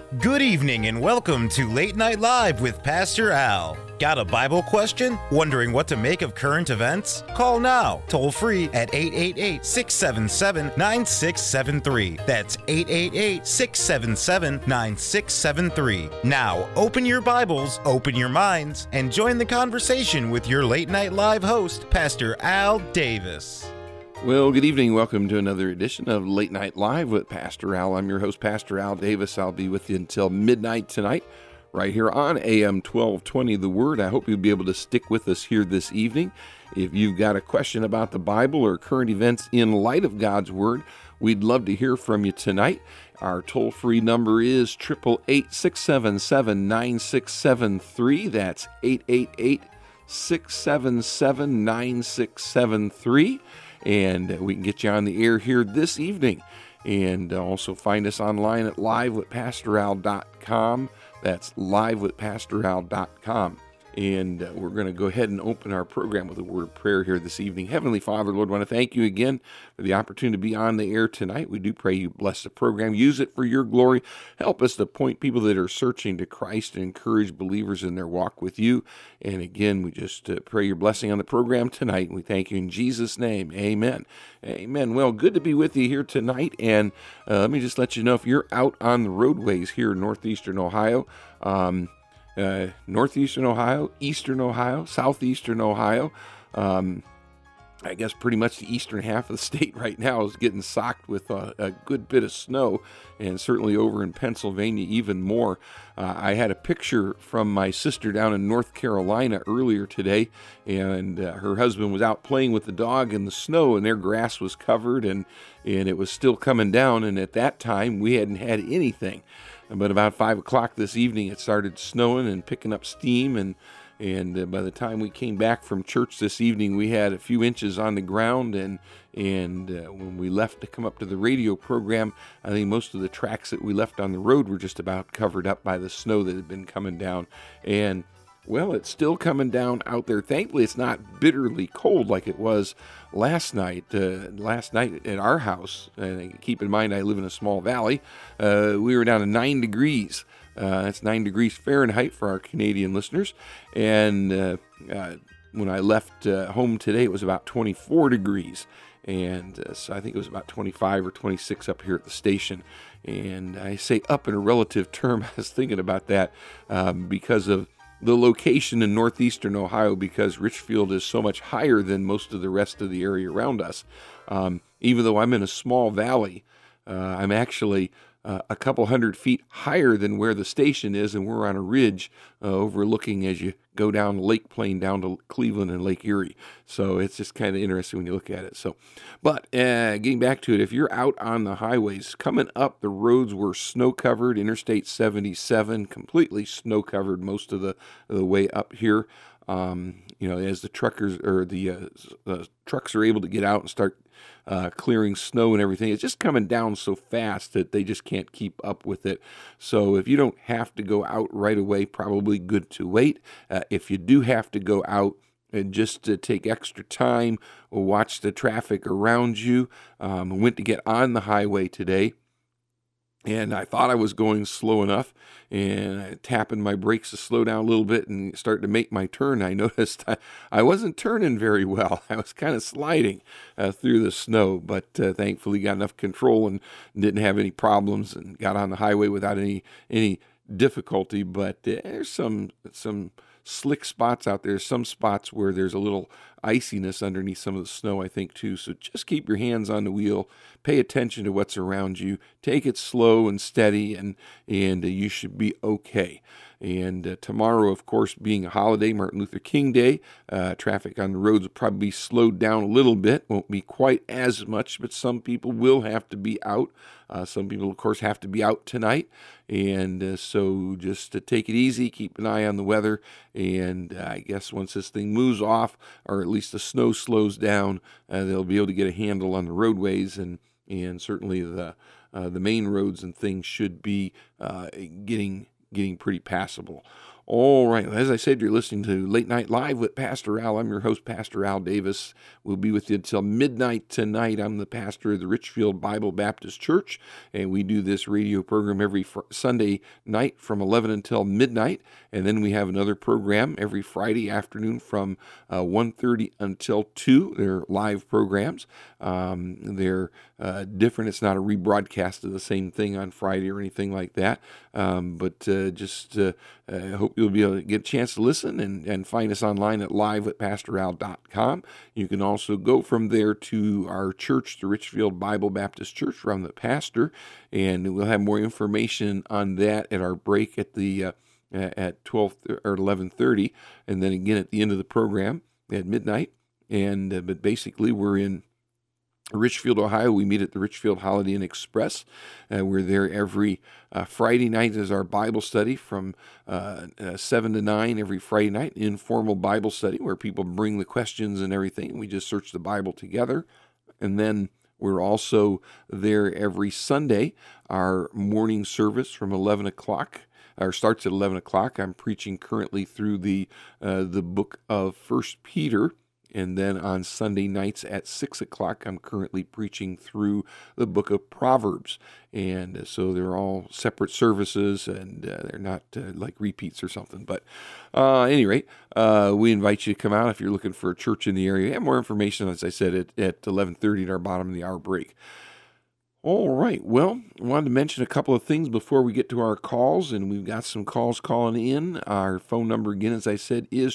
Good evening and welcome to Late Night Live with Pastor Al. Got a Bible question? Wondering what to make of current events? Call now, toll free at 888-677-9673. That's 888-677-9673. Now, open your Bibles, open your minds, and join the conversation with your Late Night Live host, Pastor Al Davis. Well, good evening. Welcome to another edition of Late Night Live with Pastor Al. I'm your host, Pastor Al Davis. I'll be with you until midnight tonight, right here on AM 1220 The Word. I hope you'll be able to stick with us here this evening. If you've got a question about the Bible or current events in light of God's Word, we'd love to hear from you tonight. Our toll-free number is 888-677-9673. That's 888-677-9673. And we can get you on the air here this evening. And also find us online at livewithpastoral.com. That's livewithpastoral.com. And we're going to go ahead and open our program with a word of prayer here this evening. Heavenly Father, Lord, I want to thank you again for the opportunity to be on the air tonight. We do pray you bless the program. Use it for your glory. Help us to point people that are searching to Christ and encourage believers in their walk with you. And again, we just pray your blessing on the program tonight. We thank you in Jesus' name. Amen. Amen. Well, good to be with you here tonight. And let me just let you know, if you're out on the roadways here in northeastern Ohio, northeastern Ohio, eastern Ohio, southeastern Ohio. I guess pretty much the eastern half of the state right now is getting socked with a good bit of snow, and certainly over in Pennsylvania even more. I had a picture from my sister down in North Carolina earlier today, and her husband was out playing with the dog in the snow, and their grass was covered, and it was still coming down, and at that time we hadn't had anything. But about 5 o'clock this evening, it started snowing and picking up steam, and by the time we came back from church this evening, we had a few inches on the ground, and when we left to come up to the radio program, I think most of the tracks that we left on the road were just about covered up by the snow that had been coming down. And well, it's still coming down out there. Thankfully, it's not bitterly cold like it was last night. Last night at our house, and keep in mind I live in a small valley, we were down to 9 degrees. That's 9 degrees Fahrenheit for our Canadian listeners. And when I left home today, it was about 24 degrees. And so I think it was about 25 or 26 up here at the station. And I say up in a relative term. I was thinking about that because of the location in northeastern Ohio, because Richfield is so much higher than most of the rest of the area around us. Even though I'm in a small valley, I'm actually a couple hundred feet higher than where the station is, and we're on a ridge overlooking as you go down Lake Plain down to Cleveland and Lake Erie. So it's just kind of interesting when you look at it. So, but getting back to it, if you're out on the highways coming up, the roads were snow covered. Interstate 77 completely snow covered most of the way up here. As the truckers or the trucks are able to get out and start clearing snow and everything, it's just coming down so fast that they just can't keep up with it. So if you don't have to go out right away, probably good to wait. If you do have to go out, and just to take extra time, watch the traffic around you. I went to get on the highway today, and I thought I was going slow enough, and I tapping my brakes to slow down a little bit and starting to make my turn. I noticed I wasn't turning very well. I was kind of sliding through the snow, but thankfully got enough control and didn't have any problems and got on the highway without any difficulty. But there's some slick spots out there, some spots where there's a little iciness underneath some of the snow, I think, too. So just keep your hands on the wheel, pay attention to what's around you, take it slow and steady, and you should be okay. And tomorrow, of course, being a holiday, Martin Luther King Day, traffic on the roads will probably be slowed down a little bit. Won't be quite as much, but some people will have to be out. Some people, of course, have to be out tonight. And so just to take it easy, keep an eye on the weather. And I guess once this thing moves off, or at least the snow slows down, they'll be able to get a handle on the roadways. And certainly the main roads and things should be getting pretty passable. All right. As I said, you're listening to Late Night Live with Pastor Al. I'm your host, Pastor Al Davis. We'll be with you until midnight tonight. I'm the pastor of the Richfield Bible Baptist Church, and we do this radio program every Sunday night from 11 until midnight. And then we have another program every Friday afternoon from 1:30 until 2. They're live programs. They're different. It's not a rebroadcast of the same thing on Friday or anything like that. But I hope you'll be able to get a chance to listen and find us online at live@pastoral.com. You can also go from there to our church, the Richfield Bible Baptist Church, where I'm the pastor, and we'll have more information on that at our break at the at 12 or 11:30, and then again at the end of the program at midnight. And but basically, we're in Richfield, Ohio. We meet at the Richfield Holiday Inn Express. We're there every Friday night as our Bible study from 7 to 9 every Friday night, informal Bible study where people bring the questions and everything. We just search the Bible together. And then we're also there every Sunday. Our morning service from 11 o'clock, or starts at 11 o'clock. I'm preaching currently through the book of 1 Peter. And then on Sunday nights at 6 o'clock, I'm currently preaching through the book of Proverbs. And so they're all separate services, and they're not like repeats or something. But at any rate, we invite you to come out if you're looking for a church in the area. We have more information, as I said, at 11:30 at our bottom of the hour break. All right. Well, I wanted to mention a couple of things before we get to our calls, and we've got some calls calling in. Our phone number, again, as I said, is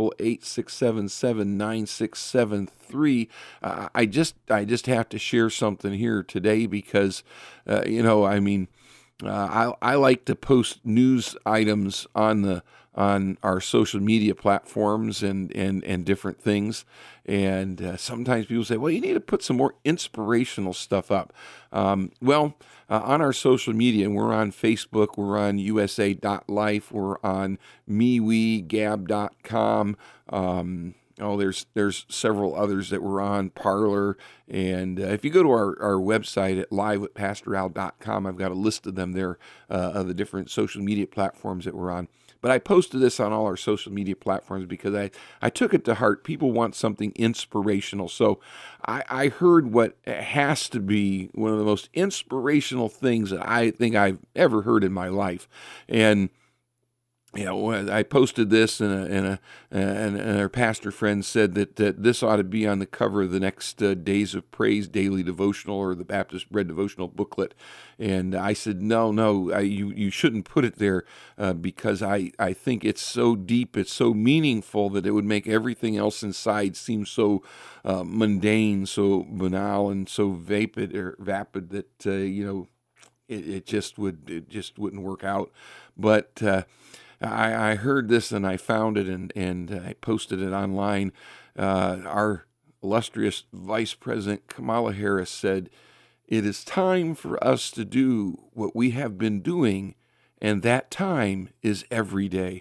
888-677-9673. I just have to share something here today because, I like to post news items on our social media platforms and different things. And sometimes people say, well, you need to put some more inspirational stuff up. On our social media, and we're on Facebook, we're on USA.life, we're on MeWe, Gab.com. There's several others that we're on, Parler. And if you go to our website at live@pastoral.com, I've got a list of them there, of the different social media platforms that we're on. But I posted this on all our social media platforms because I took it to heart. People want something inspirational. So I heard what has to be one of the most inspirational things that I think I've ever heard in my life. And I posted this, and our pastor friend said that this ought to be on the cover of the next Days of Praise daily devotional or the Baptist Bread devotional booklet. And I said, no, you shouldn't put it there because I think it's so deep, it's so meaningful that it would make everything else inside seem so mundane, so banal, and so vapid that it just wouldn't work out. But I heard this and I found it and I posted it online. Our illustrious Vice President Kamala Harris said, "It is time for us to do what we have been doing, and that time is every day."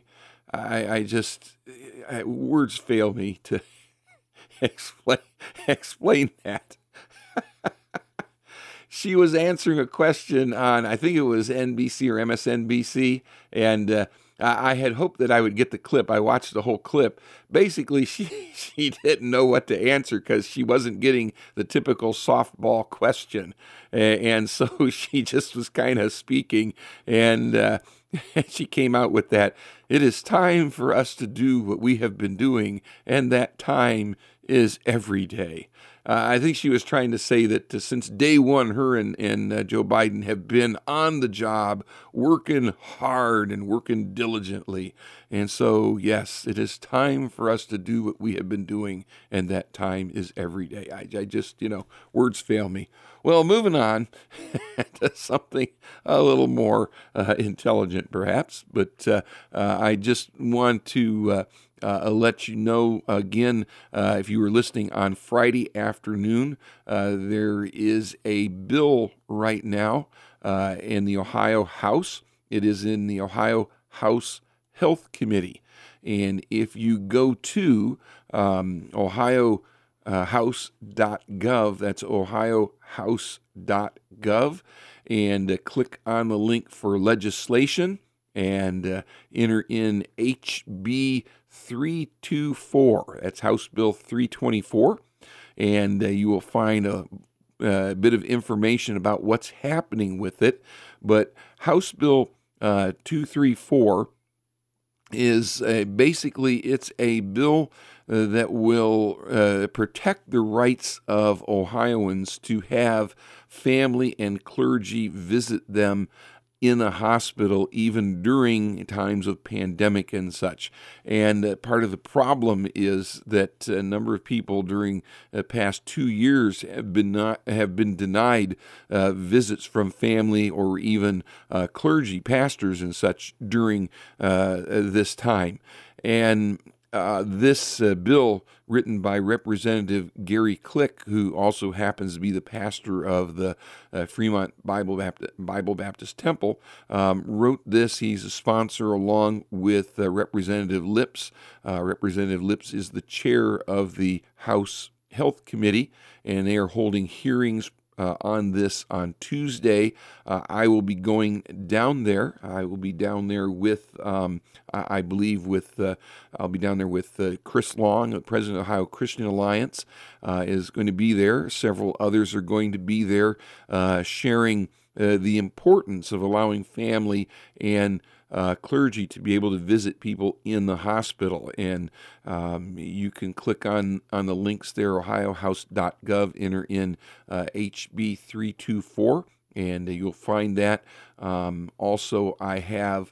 Words fail me to explain that. She was answering a question on, I think it was NBC or MSNBC, and I had hoped that I would get the clip. I watched the whole clip. Basically, she didn't know what to answer because she wasn't getting the typical softball question. And so she just was kind of speaking, and she came out with that. It is time for us to do what we have been doing, and that time is every day. I think she was trying to say that since day one, her and Joe Biden have been on the job, working hard and working diligently. And so, yes, it is time for us to do what we have been doing, and that time is every day. I just, words fail me. Well, moving on to something a little more intelligent, perhaps. But I just want to let you know again, if you were listening on Friday afternoon, there is a bill right now in the Ohio House. It is in the Ohio House Health Committee. And if you go to ohiohouse.gov, that's ohiohouse.gov, and click on the link for legislation, and enter in HB 324. That's House Bill 324. And you will find a bit of information about what's happening with it. But House Bill 234 is basically, it's a bill that will protect the rights of Ohioans to have family and clergy visit them in a hospital, even during times of pandemic and such. And part of the problem is that a number of people during the past 2 years have been denied visits from family or even clergy, pastors and such during this time. And this bill, written by Representative Gary Click, who also happens to be the pastor of the Fremont Bible Baptist Temple, wrote this. He's a sponsor along with Representative Lips. Representative Lips is the chair of the House Health Committee, and they are holding hearings on this on Tuesday. I will be going down there. I will be down there with, I'll be down there with Chris Long, the president of Ohio Christian Alliance, is going to be there. Several others are going to be there, sharing the importance of allowing family and clergy to be able to visit people in the hospital. And you can click on the links there, ohiohouse.gov, enter in HB 324, and you'll find that. Also, I have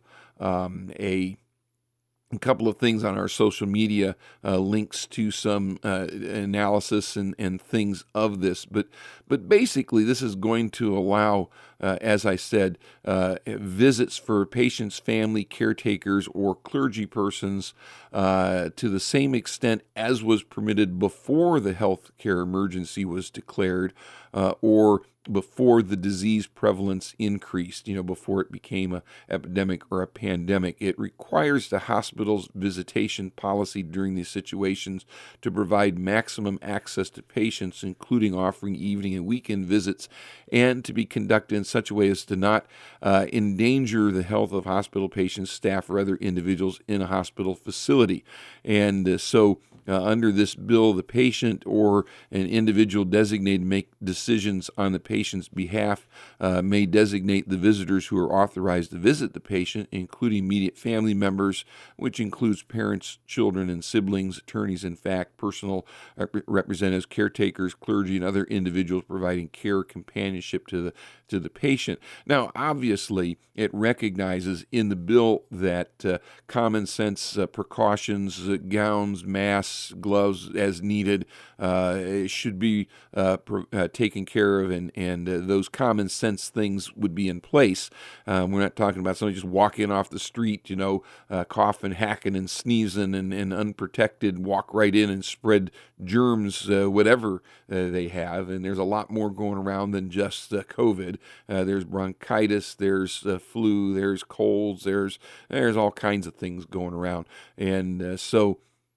a couple of things on our social media, links to some analysis and things of this. But basically, this is going to allow, as I said, visits for patients, family, caretakers, or clergy persons to the same extent as was permitted before the health care emergency was declared, or before the disease prevalence increased, before it became an epidemic or a pandemic. It requires the hospital's visitation policy during these situations to provide maximum access to patients, including offering evening and weekend visits, and to be conducted in such a way as to not endanger the health of hospital patients, staff, or other individuals in a hospital facility. And so under this bill, the patient or an individual designated to make decisions on the patient's behalf may designate the visitors who are authorized to visit the patient, including immediate family members, which includes parents, children, and siblings, attorneys, in fact, personal representatives, caretakers, clergy, and other individuals providing care or companionship to the patient. Now, obviously, it recognizes in the bill that common sense precautions, gowns, masks, gloves as needed should be taken care of, and those common sense things would be in place. We're not talking about somebody just walking off the street, coughing, hacking, and sneezing, and unprotected, walk right in and spread germs, whatever they have. And there's a lot more going around than just COVID. There's bronchitis, there's flu, there's colds, there's all kinds of things going around. And so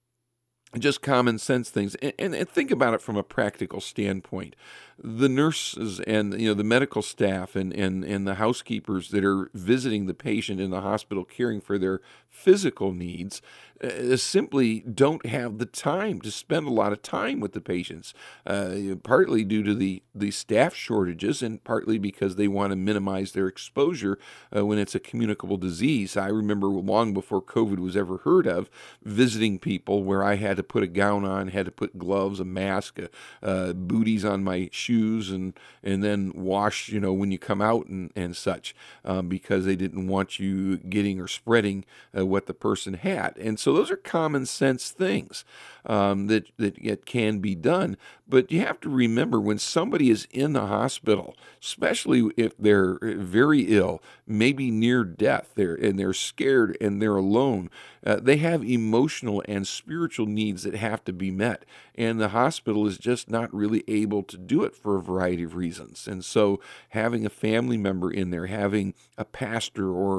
just common sense things. And think about it from a practical standpoint. The nurses and the medical staff and the housekeepers that are visiting the patient in the hospital, caring for their physical needs, simply don't have the time to spend a lot of time with the patients, partly due to the staff shortages and partly because they want to minimize their exposure when it's a communicable disease. I remember long before COVID was ever heard of, visiting people where I had to put a gown on, had to put gloves, a mask, booties on my shoes, and then wash, when you come out and such, because they didn't want you getting or spreading what the person had. And so those are common sense things that can be done. But you have to remember, when somebody is in the hospital, especially if they're very ill, maybe near death, they're scared and they're alone, they have emotional and spiritual needs that have to be met. And the hospital is just not really able to do it for a variety of reasons. And so having a family member in there, having a pastor or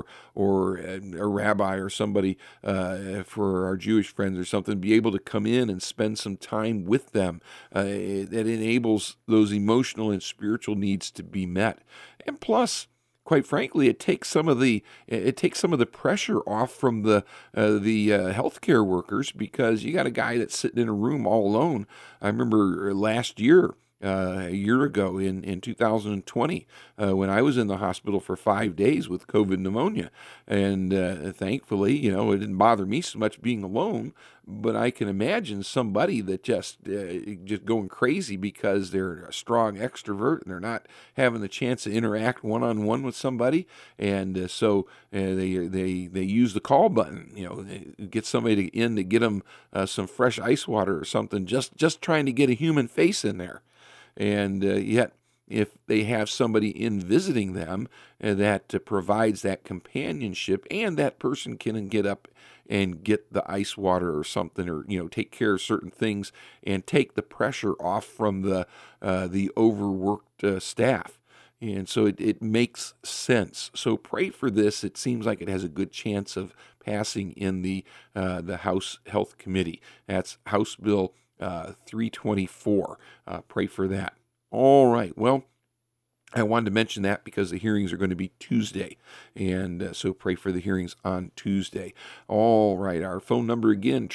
a rabbi or somebody for our Jewish friends or something, be able to come in and spend some time with them, that enables those emotional and spiritual needs to be met. And plus, quite frankly, it takes some of the pressure off from the healthcare workers, because you got a guy that's sitting in a room all alone. I remember last year. A year ago in 2020, when I was in the hospital for 5 days with COVID pneumonia. And thankfully, it didn't bother me so much being alone, but I can imagine somebody that just going crazy because they're a strong extrovert and they're not having the chance to interact one-on-one with somebody. And so they use the call button, get somebody in to get them some fresh ice water or something, just trying to get a human face in there. And yet, if they have somebody in visiting them that provides that companionship, and that person can get up and get the ice water or something, or take care of certain things and take the pressure off from the overworked staff. And so it makes sense. So pray for this. It seems like it has a good chance of passing in the House Health Committee. That's House Bill 324. Pray for that. All right. Well, I wanted to mention that because the hearings are going to be Tuesday, and so pray for the hearings on Tuesday. All right. Our phone number again,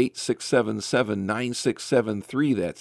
888-677-9673. That's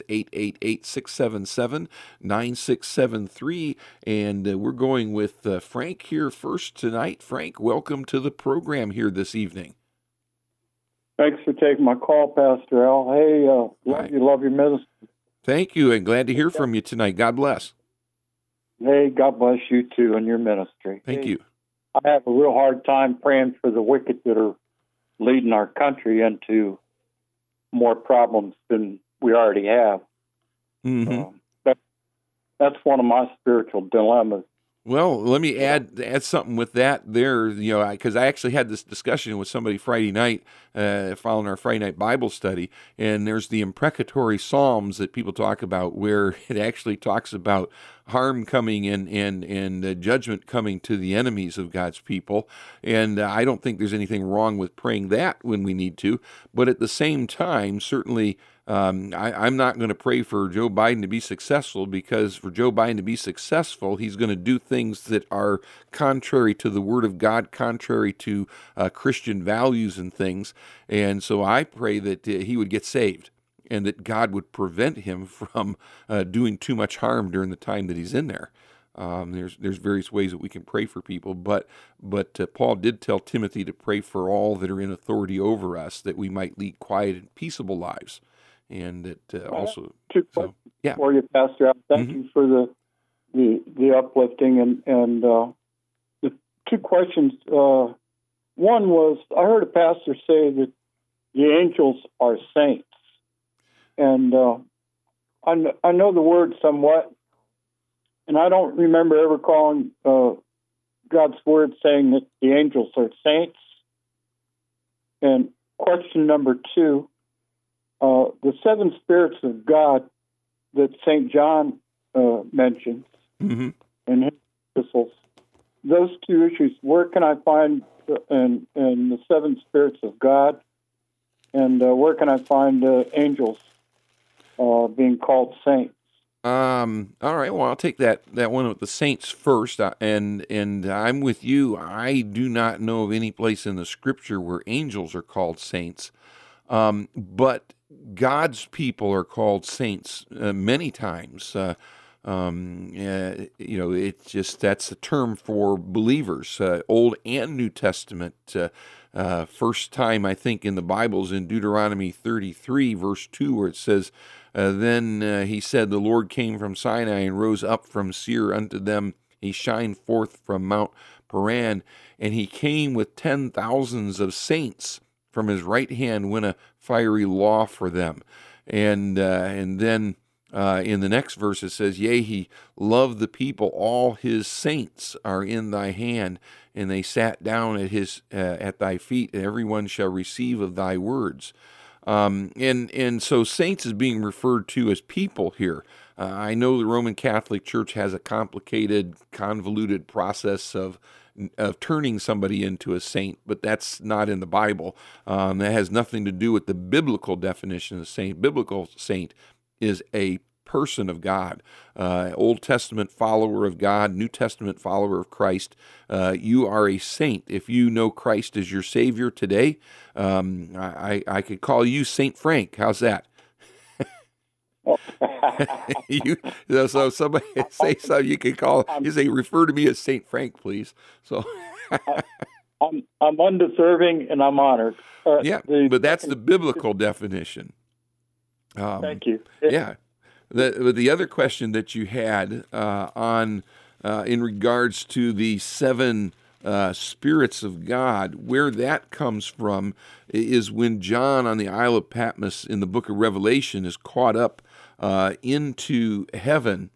888-677-9673. And we're going with Frank here first tonight. Frank, welcome to the program here this evening. Thanks for taking my call, Pastor Al. Hey, love your ministry. Thank you, and glad to hear from you tonight. God bless. Hey, God bless you too and your ministry. Thank you. I have a real hard time praying for the wicked that are leading our country into more problems than we already have. Mm-hmm. That's one of my spiritual dilemmas. Well, let me add something with that there, because I actually had this discussion with somebody Friday night, following our Friday night Bible study, and there's the imprecatory Psalms that people talk about, where it actually talks about harm coming and judgment coming to the enemies of God's people. And I don't think there's anything wrong with praying that when we need to, but at the same time, certainly I'm not going to pray for Joe Biden to be successful, because for Joe Biden to be successful, he's going to do things that are contrary to the Word of God, contrary to Christian values and things. And so I pray that he would get saved, and that God would prevent him from doing too much harm during the time that he's in there. There's various ways that we can pray for people, but Paul did tell Timothy to pray for all that are in authority over us, that we might lead quiet and peaceable lives. And that also, for you, Pastor. Thank you for the uplifting and the two questions. One was, I heard a pastor say that the angels are saints, and I know the word somewhat, and I don't remember ever calling God's word saying that the angels are saints. And question number two. The seven spirits of God that St. John mentions in his epistles, those two issues, where can I find in the seven spirits of God, and where can I find angels being called saints? All right. Well, I'll take that one with the saints first, and I'm with you. I do not know of any place in the Scripture where angels are called saints, but God's people are called saints many times. It's just, that's a term for believers, Old and New Testament. First time, I think, in the Bible is in Deuteronomy 33, verse 2, where it says, Then he said, The Lord came from Sinai and rose up from Seir unto them. He shined forth from Mount Paran, and he came with 10,000s of saints from his right hand, when a fiery law for them. And then in the next verse it says, Yea, he loved the people, all his saints are in thy hand, and they sat down at thy feet, and everyone shall receive of thy words. And so saints is being referred to as people here. I know the Roman Catholic Church has a complicated, convoluted process of turning somebody into a saint, but that's not in the Bible. That has nothing to do with the biblical definition of saint. Biblical saint is a person of God, Old Testament follower of God, New Testament follower of Christ. You are a saint. If you know Christ as your Savior today, I could call you Saint Frank. How's that? So somebody say something, you can call. You say, refer to me as Saint Frank, please. So I'm undeserving and I'm honored. But that's the biblical definition. Thank you. Yeah. The other question that you had on in regards to the seven spirits of God, where that comes from is when John on the Isle of Patmos in the book of Revelation is caught up into heaven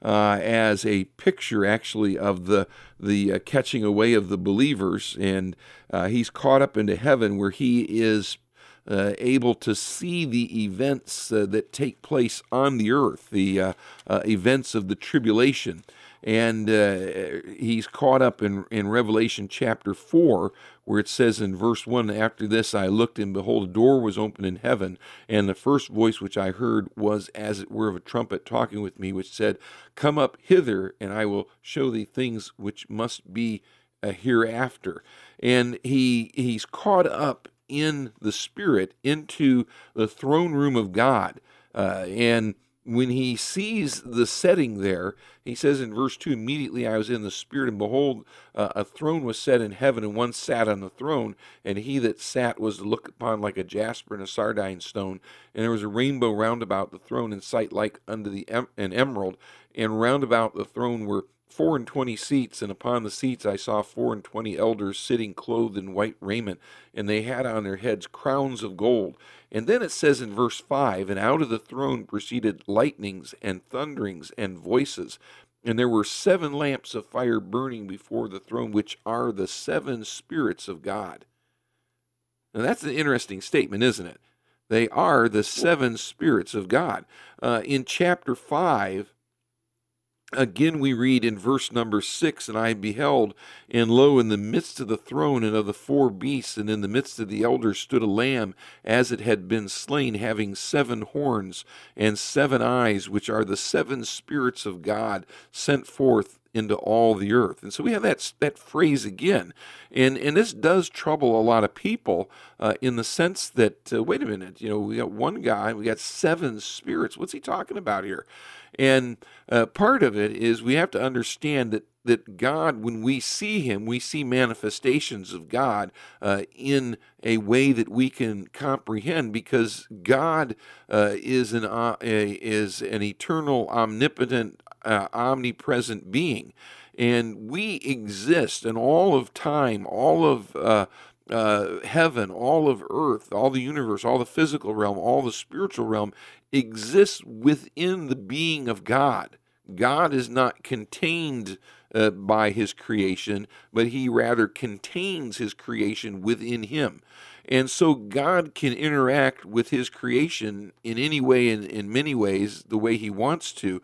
as a picture, actually, of the catching away of the believers, and he's caught up into heaven where he is able to see the events that take place on the earth, the events of the tribulation. And he's caught up in Revelation chapter 4, where it says in verse 1, "After this I looked, and behold, a door was opened in heaven, and the first voice which I heard was as it were of a trumpet talking with me, which said, Come up hither, and I will show thee things which must be hereafter." And he's caught up in the Spirit into the throne room of God, and when he sees the setting there, he says in verse 2, "Immediately I was in the Spirit, and behold, a throne was set in heaven, and one sat on the throne, and he that sat was to look upon like a jasper and a sardine stone. And there was a rainbow round about the throne, in sight like unto an emerald, and round about the throne were 24 seats, and upon the seats I saw 24 elders sitting clothed in white raiment, and they had on their heads crowns of gold." And then it says in verse 5, "And out of the throne proceeded lightnings and thunderings and voices, and there were 7 lamps of fire burning before the throne, which are the 7 spirits of God." Now that's an interesting statement, isn't it? They are the 7 spirits of God. In chapter 5, again, we read in verse number 6, "And I beheld, and lo, in the midst of the throne and of the 4 beasts, and in the midst of the elders stood a lamb, as it had been slain, having 7 horns and 7 eyes, which are the 7 spirits of God sent forth into all the earth." And so we have that phrase again. And this does trouble a lot of people in the sense that, wait a minute, we got one guy, we got 7 spirits. What's he talking about here? And part of it is we have to understand that God, when we see him, we see manifestations of God in a way that we can comprehend, because God is an eternal, omnipotent, omnipresent being. And we exist in all of time, all of heaven, all of earth, all the universe, all the physical realm, all the spiritual realm exists within the being of God. God is not contained by his creation, but he rather contains his creation within him. And so God can interact with his creation in any way, in many ways, the way he wants to.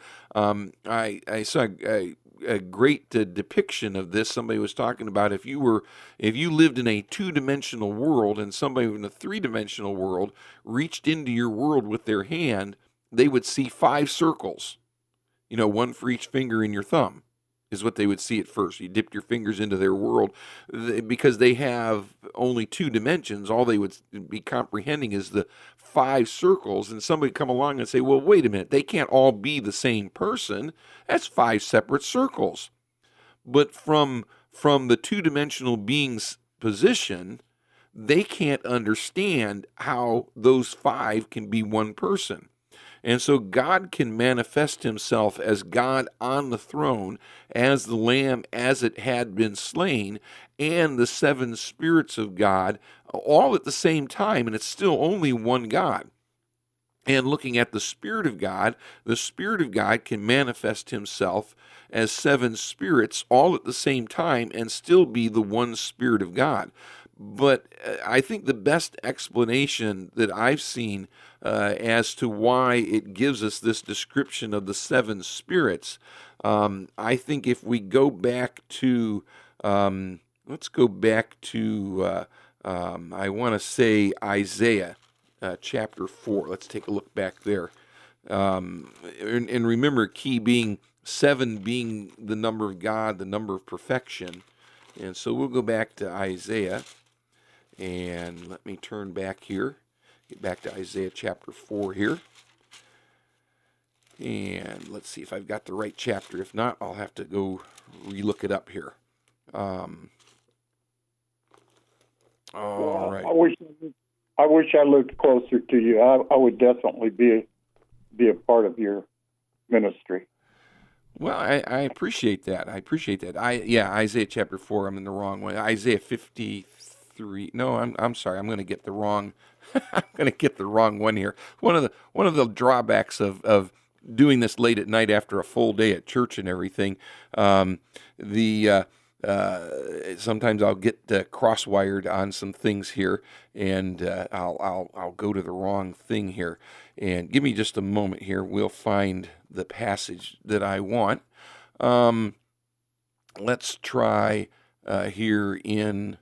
I saw a great depiction of this. Somebody was talking about if you lived in a 2-dimensional world and somebody in a 3-dimensional world reached into your world with their hand, they would see 5 circles, one for each finger in your thumb is what they would see at first. You dipped your fingers into their world. Because they have only 2 dimensions, all they would be comprehending is the 5 circles. And somebody come along and say, well, wait a minute, they can't all be the same person. That's 5 separate circles. But from the 2-dimensional being's position, they can't understand how those 5 can be one person. And so God can manifest himself as God on the throne, as the Lamb as it had been slain, and the 7 spirits of God, all at the same time, and it's still only one God. And looking at the Spirit of God can manifest himself as 7 spirits all at the same time and still be the one Spirit of God. But I think the best explanation that I've seen as to why it gives us this description of the 7 spirits, I think if we go back to, let's go back to, I want to say Isaiah chapter 4. Let's take a look back there. And remember, key being 7 being the number of God, the number of perfection. And so we'll go back to Isaiah, and let me turn back here, get back to Isaiah chapter 4 here. And let's see if I've got the right chapter. If not, I'll have to go relook it up here. All right. I wish I lived closer to you. I would definitely be a part of your ministry. Well, I appreciate that. Isaiah chapter 4. I'm in the wrong one. Isaiah 53. No, I'm sorry. I'm going to get the wrong. I'm going to get the wrong one here. One of the drawbacks of doing this late at night after a full day at church and everything, sometimes I'll get cross-wired on some things here, and I'll go to the wrong thing here. And give me just a moment here. We'll find the passage that I want. Let's try here in.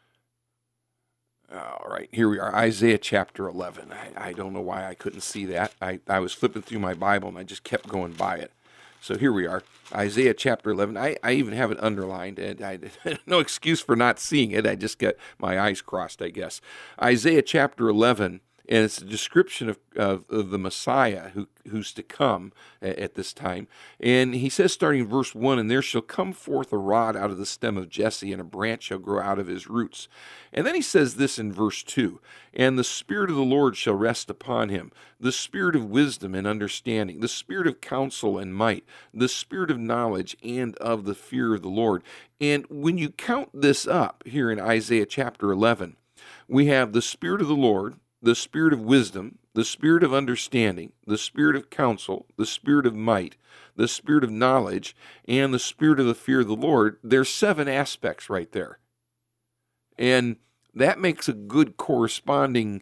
All right, here we are, Isaiah chapter 11. I don't know why I couldn't see that. I was flipping through my Bible, and I just kept going by it. So here we are, Isaiah chapter 11. I even have it underlined, and I no excuse for not seeing it. I just get my eyes crossed, I guess. Isaiah chapter 11, and it's a description of the Messiah who's to come at this time. And he says, starting in verse 1, "And there shall come forth a rod out of the stem of Jesse, and a branch shall grow out of his roots." And then he says this in verse 2, "And the Spirit of the Lord shall rest upon him, the Spirit of wisdom and understanding, the Spirit of counsel and might, the Spirit of knowledge and of the fear of the Lord." And when you count this up here in Isaiah chapter 11, we have the Spirit of the Lord, the Spirit of wisdom, the Spirit of understanding, the Spirit of counsel, the Spirit of might, the Spirit of knowledge, and the Spirit of the fear of the Lord. There's 7 aspects right there. And that makes a good corresponding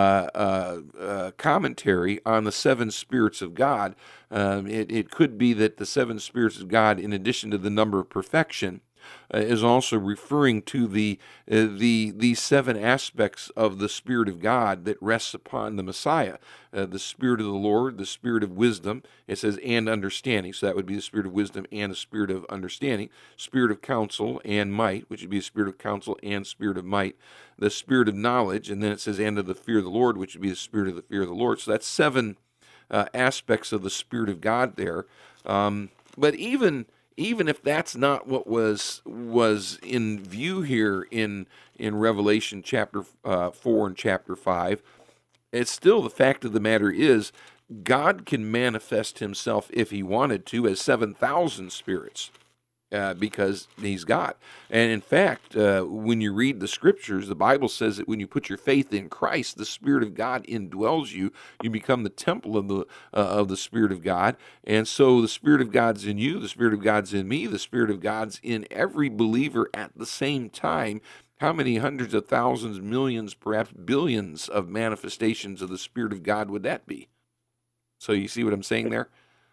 commentary on the 7 spirits of God. It could be that the 7 spirits of God, in addition to the number of perfection, is also referring to these 7 aspects of the Spirit of God that rests upon the Messiah. The Spirit of the Lord, the Spirit of wisdom, it says, and understanding. So that would be the Spirit of wisdom and the Spirit of understanding. Spirit of counsel and might, which would be the Spirit of counsel and Spirit of might. The Spirit of knowledge, and then it says, and of the fear of the Lord, which would be the Spirit of the fear of the Lord. So that's 7 aspects of the Spirit of God there. But even if that's not what was in view here in Revelation chapter 4 and chapter 5, it's still the fact of the matter is God can manifest himself if he wanted to as 7,000 spirits because he's God. And in fact, when you read the scriptures, the Bible says that when you put your faith in Christ, the Spirit of God indwells you. You become the temple of the Spirit of God. And so the Spirit of God's in you, the Spirit of God's in me, the Spirit of God's in every believer at the same time. How many hundreds of thousands, millions, perhaps billions of manifestations of the Spirit of God would that be? So you see what I'm saying there?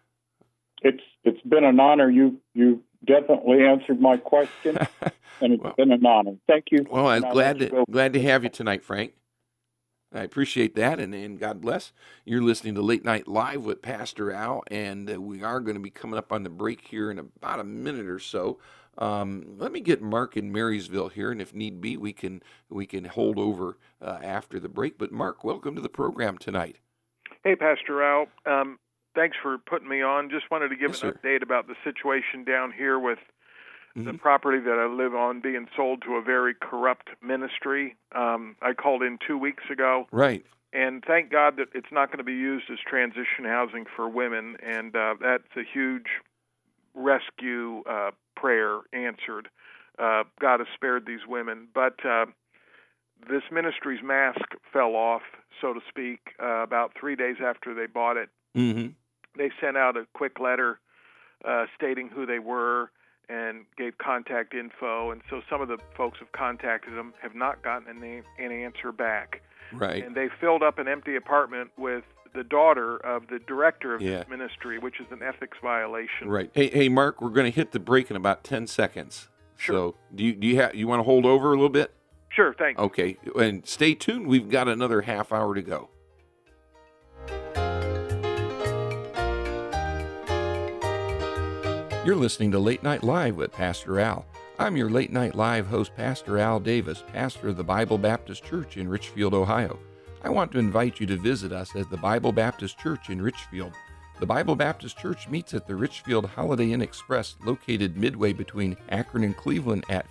It's been an honor. You definitely answered my question, and it's been an honor. Thank you. Well, I'm glad to have you tonight, Frank. I appreciate that, and God bless. You're listening to Late Night Live with Pastor Al, and we are going to be coming up on the break here in about a minute or so. Let me get Mark in Marysville here, and if need be, we can hold over after the break. But Mark, welcome to the program tonight. Hey, Pastor Al. Thanks for putting me on. Just wanted to give an update about the situation down here with the property that I live on being sold to a very corrupt ministry. I called in 2 weeks ago. Right. And thank God that it's not going to be used as transition housing for women, and that's a huge rescue prayer answered. God has spared these women. But this ministry's mask fell off, so to speak, about 3 days after they bought it. Mm-hmm. They sent out a quick letter stating who they were and gave contact info. And so some of the folks have contacted them, have not gotten an answer back. Right. And they filled up an empty apartment with the daughter of the director of this ministry, which is an ethics violation. Right. Hey, Mark, we're going to hit the break in about 10 seconds. Sure. So do you want to hold over a little bit? Sure, thanks. Okay, and stay tuned. We've got another half hour to go. You're listening to Late Night Live with Pastor Al. I'm your Late Night Live host, Pastor Al Davis, pastor of the Bible Baptist Church in Richfield, Ohio. I want to invite you to visit us at the Bible Baptist Church in Richfield. The Bible Baptist Church meets at the Richfield Holiday Inn Express, located midway between Akron and Cleveland at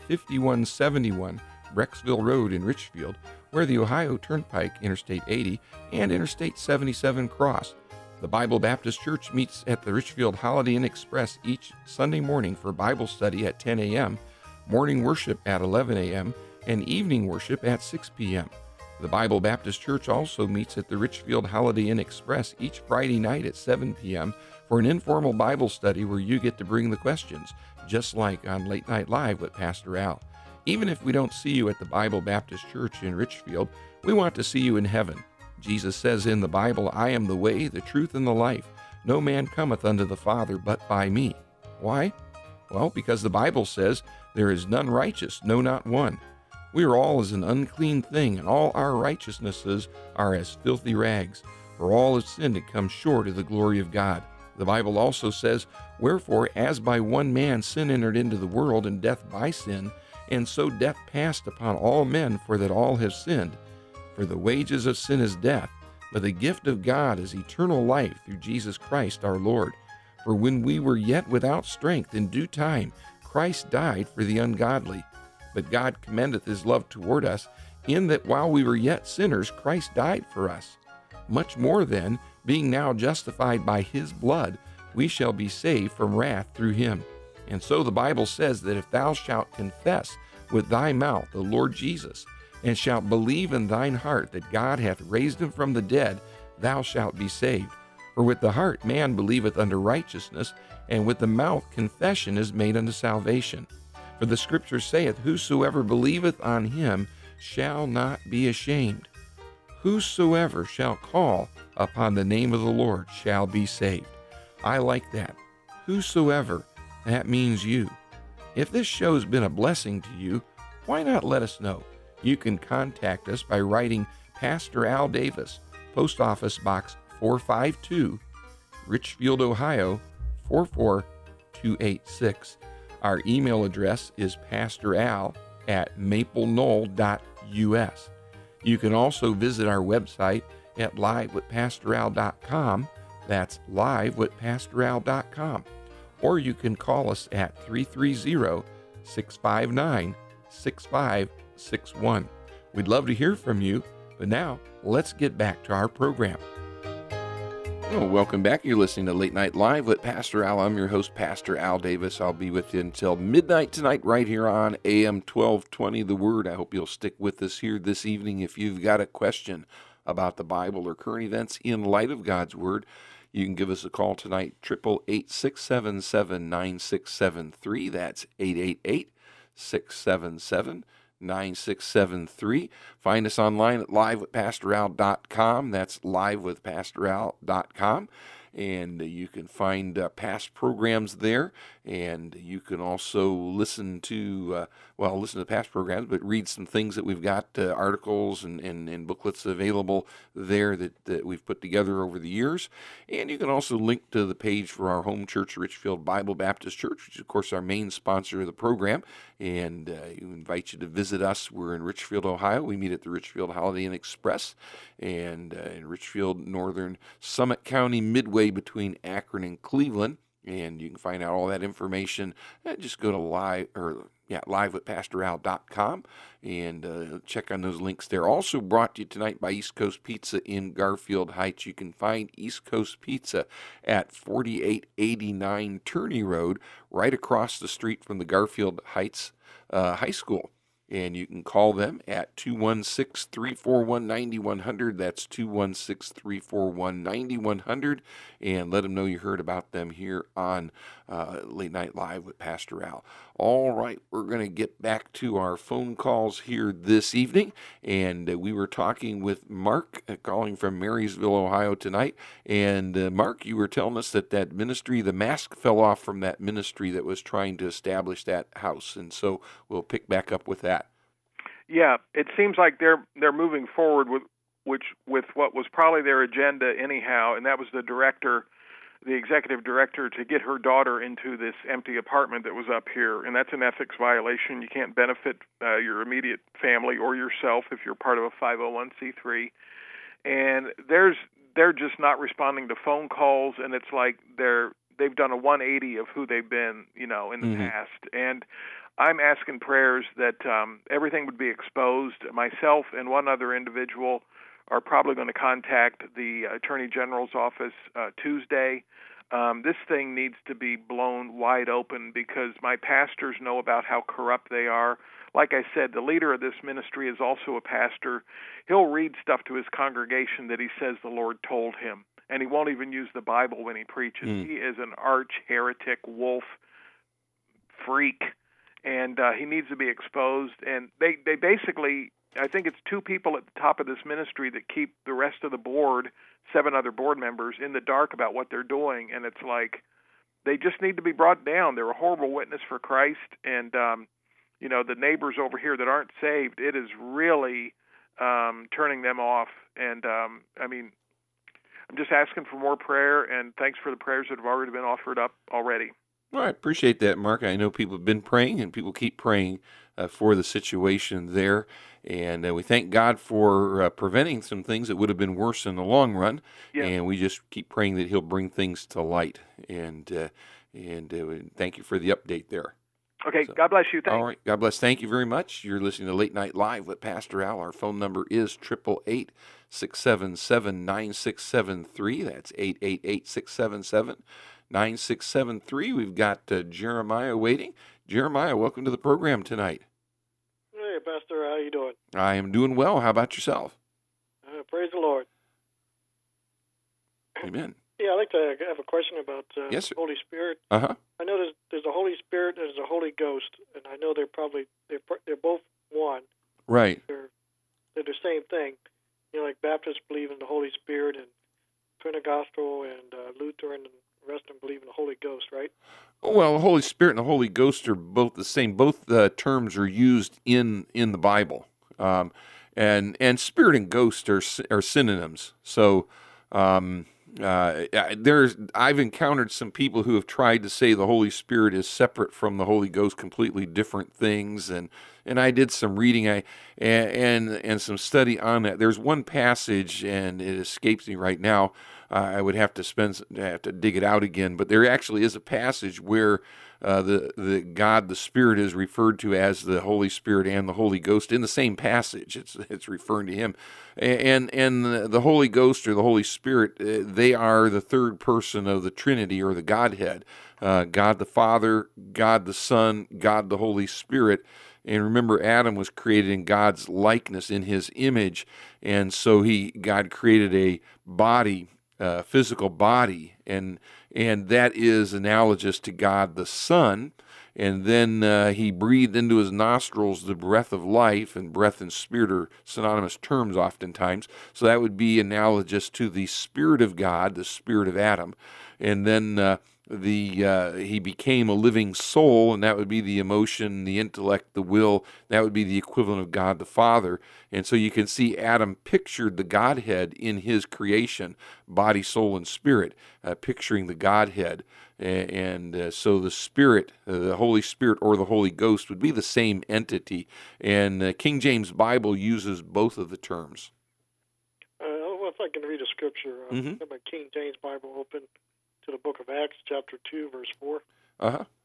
5171 Brecksville Road in Richfield, where the Ohio Turnpike, Interstate 80, and Interstate 77 cross. The Bible Baptist Church meets at the Richfield Holiday Inn Express each Sunday morning for Bible study at 10 a.m., morning worship at 11 a.m., and evening worship at 6 p.m. The Bible Baptist Church also meets at the Richfield Holiday Inn Express each Friday night at 7 p.m. for an informal Bible study where you get to bring the questions, just like on Late Night Live with Pastor Al. Even if we don't see you at the Bible Baptist Church in Richfield, we want to see you in heaven. Jesus says in the Bible, "I am the way, the truth, and the life. No man cometh unto the Father but by me." Why? Well, because the Bible says, "There is none righteous, no, not one." We are all as an unclean thing, and all our righteousnesses are as filthy rags. For all have sinned and come short of the glory of God. The Bible also says, "Wherefore, as by one man sin entered into the world, and death by sin, and so death passed upon all men, for that all have sinned. For the wages of sin is death, but the gift of God is eternal life through Jesus Christ our Lord. For when we were yet without strength, in due time Christ died for the ungodly. But God commendeth his love toward us, in that while we were yet sinners, Christ died for us. Much more then, being now justified by his blood, we shall be saved from wrath through him. And so the Bible says that if thou shalt confess with thy mouth the Lord Jesus, and shalt believe in thine heart that God hath raised him from the dead, thou shalt be saved. For with the heart man believeth unto righteousness, and with the mouth confession is made unto salvation. For the Scripture saith, Whosoever believeth on him shall not be ashamed. Whosoever shall call upon the name of the Lord shall be saved. I like that. Whosoever, that means you. If this show's been a blessing to you, why not let us know? You can contact us by writing Pastor Al Davis, Post Office Box 452, Richfield, Ohio 44286. Our email address is pastoral@mapleknoll.us. You can also visit our website at livewithpastoral.com. That's livewithpastoral.com. Or you can call us at 330-659-6561. We'd love to hear from you, but now let's get back to our program. Well, welcome back. You're listening to Late Night Live with Pastor Al. I'm your host, Pastor Al Davis. I'll be with you until midnight tonight right here on AM 1220 The Word. I hope you'll stick with us here this evening. If you've got a question about the Bible or current events in light of God's Word, you can give us a call tonight, 888-677-9673. That's 888-677-9673. Find us online at livewithpastoral.com. That's livewithpastoral.com. And you can find past programs there, and you can also listen to past programs, but read some things that we've got, articles and booklets available there that we've put together over the years. And you can also link to the page for our home church, Richfield Bible Baptist Church, which is, of course, our main sponsor of the program. And we invite you to visit us. We're in Richfield, Ohio. We meet at the Richfield Holiday Inn Express, and in Richfield, northern Summit County, midway between Akron and Cleveland. And you can find out all that information. Just go to livewithpastoral.com and check on those links there. Also brought to you tonight by East Coast Pizza in Garfield Heights. You can find East Coast Pizza at 4889 Turney Road, right across the street from the Garfield Heights High School. And you can call them at 216-341-9100. That's 216-341-9100. And let them know you heard about them here on Late Night Live with Pastor Al. All right, we're going to get back to our phone calls here this evening. And we were talking with Mark, calling from Marysville, Ohio tonight. And Mark, you were telling us that ministry, the mask fell off from that ministry that was trying to establish that house. And so we'll pick back up with that. Yeah, it seems like they're moving forward with what was probably their agenda anyhow, and that was the director the executive director to get her daughter into this empty apartment that was up here, and that's an ethics violation. You can't benefit your immediate family or yourself if you're part of a 501c3. And they're just not responding to phone calls, and it's like they've done a 180 of who they've been, in the past. And I'm asking prayers that everything would be exposed. Myself and one other individual are probably going to contact the Attorney General's office Tuesday. This thing needs to be blown wide open because my pastors know about how corrupt they are. Like I said, the leader of this ministry is also a pastor. He'll read stuff to his congregation that he says the Lord told him, and he won't even use the Bible when he preaches. He is an arch heretic, wolf, freak, and he needs to be exposed. And they basically, I think it's 2 people at the top of this ministry that keep the rest of the board, 7 other board members, in the dark about what they're doing. And it's like they just need to be brought down. They're a horrible witness for Christ. And, the neighbors over here that aren't saved, it is really turning them off. And, I'm just asking for more prayer, and thanks for the prayers that have already been offered up already. Well, I appreciate that, Mark. I know people have been praying, and people keep praying for the situation there. And we thank God for preventing some things that would have been worse in the long run. Yeah. And we just keep praying that He'll bring things to light. And thank you for the update there. Okay, God bless you. Thanks. All right, God bless. Thank you very much. You're listening to Late Night Live with Pastor Al. Our phone number is 888-677-9673. That's 888-677-9673. We've got Jeremiah waiting. Jeremiah, welcome to the program tonight. Hey, Pastor, how you doing? I am doing well. How about yourself? Praise the Lord. Amen. Yeah, I'd like to have a question about yes, sir. Holy Spirit. Uh-huh. I know there's a Holy Spirit and there's a Holy Ghost, and I know they're both one. Right. They're the same thing. Like Baptists believe in the Holy Spirit, and Pentecostal and Lutheran and the rest of them believe in the Holy Ghost, right? Well, the Holy Spirit and the Holy Ghost are both the same. Both terms are used in the Bible, and Spirit and Ghost are synonyms. So. I've encountered some people who have tried to say the Holy Spirit is separate from the Holy Ghost, completely different things, and I did some reading and some study on that. There's one passage, and it escapes me right now. I would have to dig it out again, but there actually is a passage where the God, the Spirit, is referred to as the Holy Spirit and the Holy Ghost in the same passage. It's referring to Him, and the Holy Ghost or the Holy Spirit, they are the third person of the Trinity or the Godhead. God the Father, God the Son, God the Holy Spirit. And remember, Adam was created in God's likeness, in His image, and so God created a body. Physical body, and that is analogous to God the Son. And then He breathed into His nostrils the breath of life, and breath and spirit are synonymous terms oftentimes. So that would be analogous to the Spirit of God, the Spirit of Adam. And then He became a living soul, and that would be the emotion, the intellect, the will. That would be the equivalent of God the Father. And so you can see Adam pictured the Godhead in his creation, body, soul, and spirit, picturing the Godhead. And so the Spirit, the Holy Spirit or the Holy Ghost would be the same entity. And King James Bible uses both of the terms. Well, if I can read a scripture, I have my King James Bible open to the book of Acts, chapter 2, verse 4. Uh-huh. Is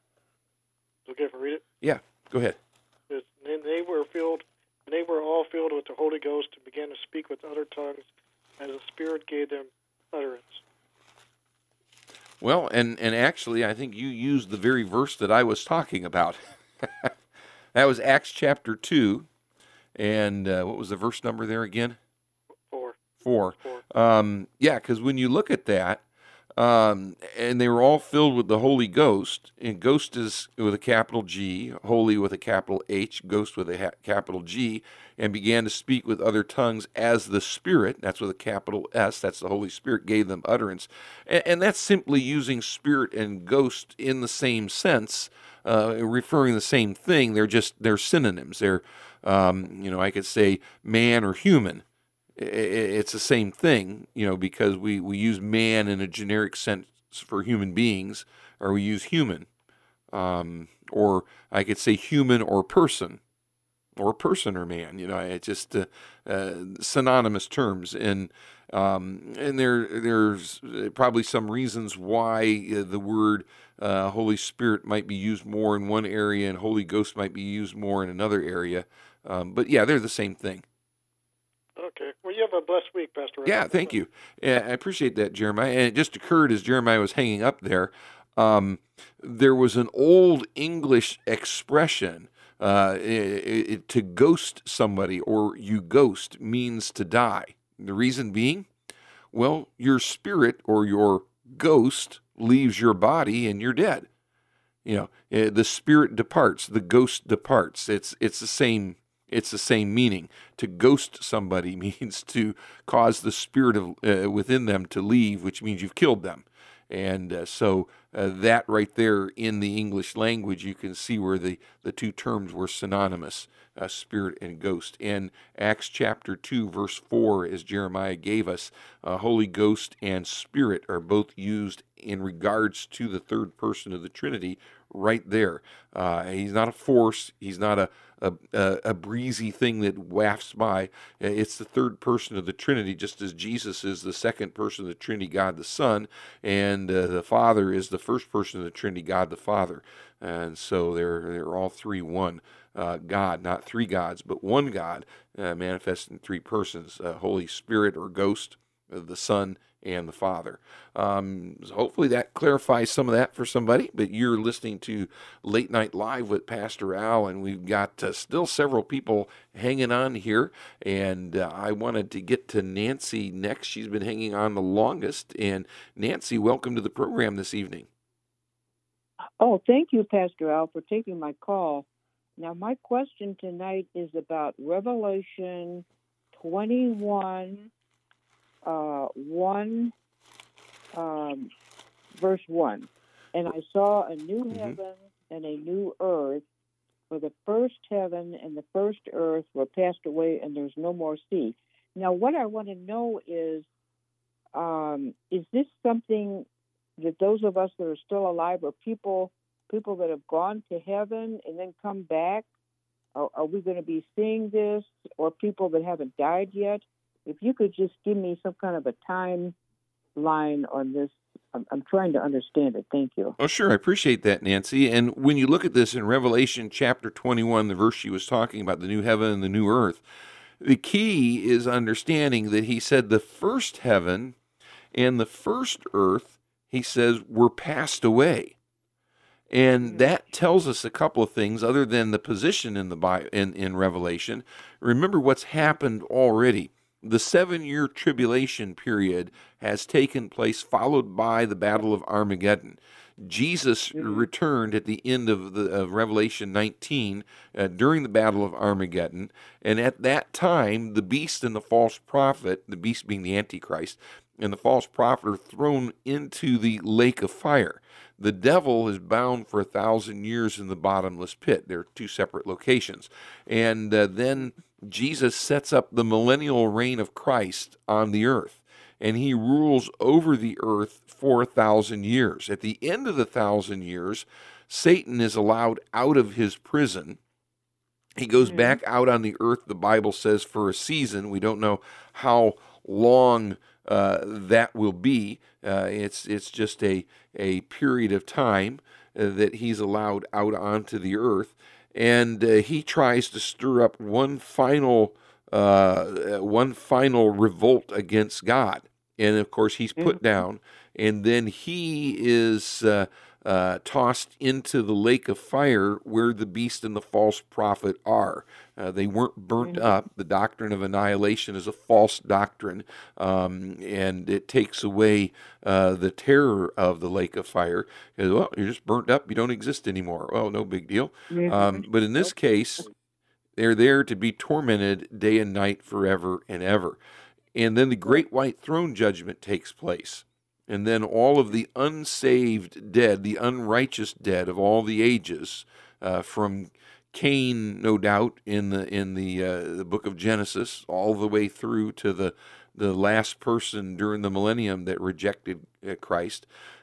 it okay if I read it? Yeah, go ahead. And they were all filled with the Holy Ghost and began to speak with other tongues as the Spirit gave them utterance. Well, and actually, I think you used the very verse that I was talking about. That was Acts chapter 2, and what was the verse number there again? 4. Yeah, because when you look at that, and they were all filled with the Holy Ghost, and Ghost is with a capital G, Holy with a capital H, Ghost with a capital G, and began to speak with other tongues as the Spirit, that's with a capital S, that's the Holy Spirit, gave them utterance. And that's simply using Spirit and Ghost in the same sense, referring to the same thing. They're synonyms. They're, I could say man or human. It's the same thing, because we use man in a generic sense for human beings, or we use human. Or I could say human or person or man. It's just synonymous terms. And there's probably some reasons why the word Holy Spirit might be used more in one area and Holy Ghost might be used more in another area. But yeah, they're the same thing. Okay. Well, you have a blessed week, Pastor. Yeah, thank you. Yeah, I appreciate that, Jeremiah. And it just occurred as Jeremiah was hanging up there, there was an old English expression, to ghost somebody, or you ghost, means to die. The reason being, well, your spirit or your ghost leaves your body and you're dead. The spirit departs, the ghost departs. It's the same meaning. To ghost somebody means to cause the spirit of within them to leave, which means you've killed them. And so that right there in the English language, you can see where the two terms were synonymous, spirit and ghost. In Acts chapter 2, verse 4, as Jeremiah gave us, Holy Ghost and Spirit are both used in regards to the third person of the Trinity right there. He's not a force. He's not a breezy thing that wafts by. It's the third person of the Trinity, just as Jesus is the second person of the Trinity, God the Son, and the Father is the first person of the Trinity, God the Father. And so they're all three one God, not three gods, but one God, manifest in three persons, Holy Spirit or Ghost, the Son, and the Father. So hopefully that clarifies some of that for somebody. But you're listening to Late Night Live with Pastor Al, and we've got still several people hanging on here. And I wanted to get to Nancy next. She's been hanging on the longest. And Nancy, welcome to the program this evening. Oh, thank you, Pastor Al, for taking my call. Now, my question tonight is about Revelation 21, 1, verse 1. And I saw a new heaven and a new earth, for the first heaven and the first earth were passed away, and there's no more sea. Now, what I want to know is this something that those of us that are still alive, or people that have gone to heaven and then come back, are we going to be seeing this, or people that haven't died yet? If you could just give me some kind of a timeline on this, I'm trying to understand it. Thank you. Oh, sure. I appreciate that, Nancy. And when you look at this in Revelation chapter 21, the verse she was talking about, the new heaven and the new earth, the key is understanding that he said the first heaven and the first earth, he says, were passed away. And that tells us a couple of things other than the position in the Bible, in Revelation. Remember what's happened already. The 7-year tribulation period has taken place, followed by the Battle of Armageddon. Jesus returned at the end of Revelation 19 during the Battle of Armageddon, and at that time, the beast and the false prophet, the beast being the Antichrist, and the false prophet are thrown into the lake of fire. The devil is bound for 1,000 years in the bottomless pit. They're two separate locations. And then Jesus sets up the millennial reign of Christ on the earth, and he rules over the earth for 1,000 years. At the end of the 1,000 years, Satan is allowed out of his prison. He goes back out on the earth, the Bible says, for a season. We don't know how long that will be. It's just a period of time that he's allowed out onto the earth, and he tries to stir up one final revolt against God, and of course he's put down, and then he is tossed into the lake of fire where the beast and the false prophet are. They weren't burnt up. The doctrine of annihilation is a false doctrine, and it takes away the terror of the lake of fire. Well, you're just burnt up. You don't exist anymore. Well, no big deal. But in this case, they're there to be tormented day and night forever and ever. And then the great white throne judgment takes place. And then all of the unsaved dead, the unrighteous dead of all the ages, from Cain, no doubt, in the book of Genesis, all the way through to the last person during the millennium that rejected Christ,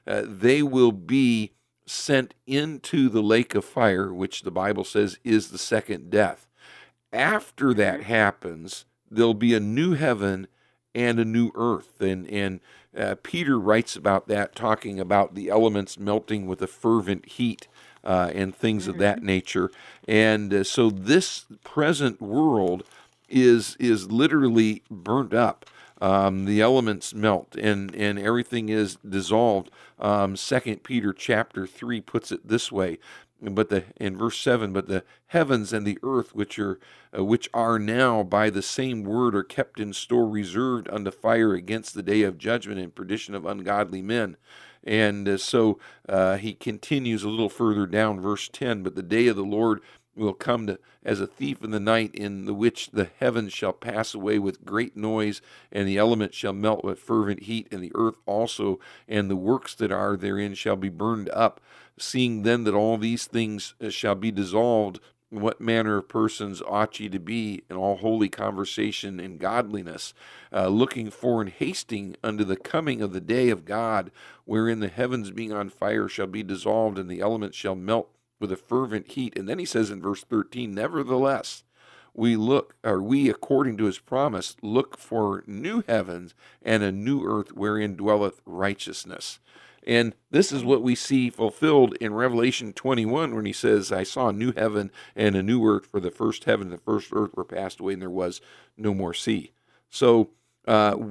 they will be sent into the lake of fire, which the Bible says is the second death. After that happens, there'll be a new heaven and a new earth. And Peter writes about that, talking about the elements melting with a fervent heat and things of that nature. And so this present world is literally burnt up. The elements melt and everything is dissolved. 2 Peter chapter 3 puts it this way, in verse 7, but the heavens and the earth which are now by the same word are kept in store, reserved unto fire against the day of judgment and perdition of ungodly men. And so he continues a little further down, verse 10, but the day of the Lord will come as a thief in the night, in the which the heavens shall pass away with great noise, and the elements shall melt with fervent heat, and the earth also, and the works that are therein shall be burned up. Seeing then that all these things shall be dissolved, what manner of persons ought ye to be in all holy conversation and godliness, looking for and hasting unto the coming of the day of God, wherein the heavens being on fire shall be dissolved, and the elements shall melt with a fervent heat. And then he says in verse 13, nevertheless, we according to his promise, look for new heavens and a new earth wherein dwelleth righteousness. And this is what we see fulfilled in Revelation 21 when he says, I saw a new heaven and a new earth, for the first heaven and the first earth were passed away, and there was no more sea. So will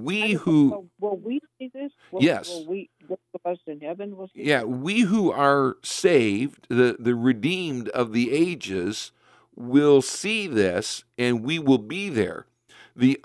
we see this? Yes. Will we, those of us in heaven, will see Yeah, we who are saved, the redeemed of the ages, will see this, and we will be there. The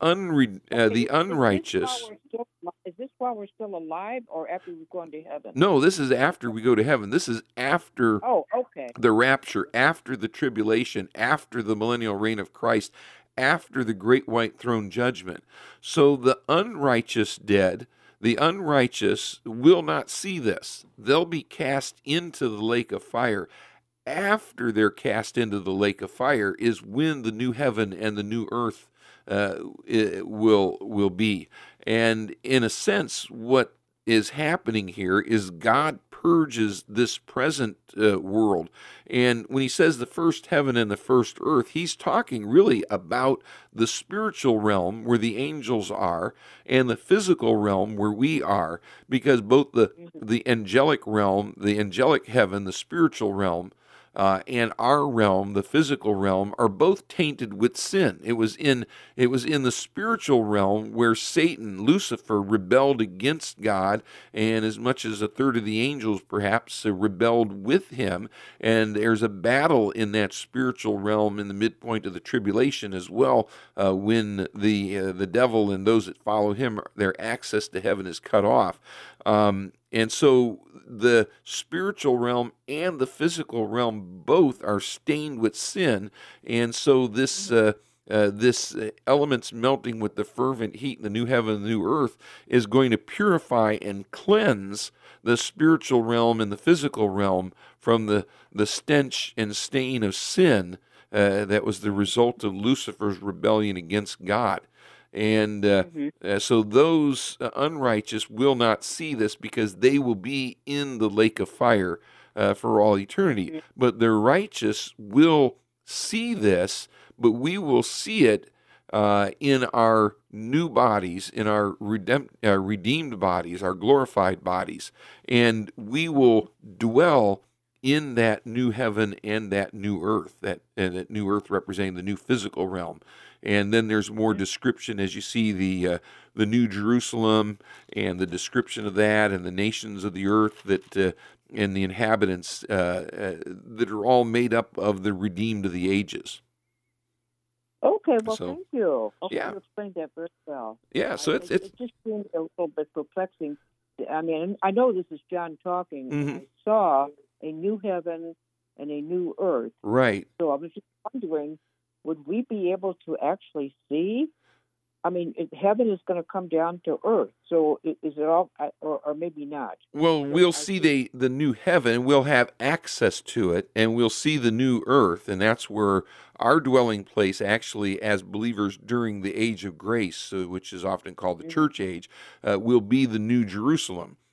unrighteous. Is this while we're still alive, or after we've gone to heaven? No, this is after we go to heaven. This is after the rapture, after the tribulation, after the millennial reign of Christ, after the great white throne judgment. So the unrighteous dead, the unrighteous will not see this. They'll be cast into the lake of fire. After they're cast into the lake of fire is when the new heaven and the new earth will be. And in a sense, what is happening here is God purges this present world. And when he says the first heaven and the first earth, he's talking really about the spiritual realm where the angels are and the physical realm where we are, because both the angelic realm, the angelic heaven, the spiritual realm, and our realm, the physical realm, are both tainted with sin. It was in the spiritual realm where Satan, Lucifer, rebelled against God, and as much as a third of the angels perhaps rebelled with him. And there's a battle in that spiritual realm in the midpoint of the tribulation as well, when the devil and those that follow him, their access to heaven is cut off. And so the spiritual realm and the physical realm both are stained with sin. And so this elements melting with the fervent heat in the new heaven and the new earth is going to purify and cleanse the spiritual realm and the physical realm from the stench and stain of sin that was the result of Lucifer's rebellion against God. And so those unrighteous will not see this because they will be in the lake of fire for all eternity. But the righteous will see this, but we will see it in our new bodies, in our redeemed bodies, our glorified bodies. And we will dwell in that new heaven and that new earth, that new earth representing the new physical realm. And then there's more description as you see the New Jerusalem and the description of that, and the nations of the earth that and the inhabitants that are all made up of the redeemed of the ages. Okay, well, thank you. Okay, yeah. You explained that very well. Yeah, so it just seems a little bit perplexing. I mean, I know this is John talking. Mm-hmm. I saw a new heaven and a new earth. Right. So I was just wondering, would we be able to actually see? I mean, heaven is going to come down to earth. So is it all, or maybe not? Well, we'll see the new heaven. We'll have access to it, and we'll see the new earth, and that's where our dwelling place actually, as believers during the age of grace, which is often called the church age, will be the New Jerusalem.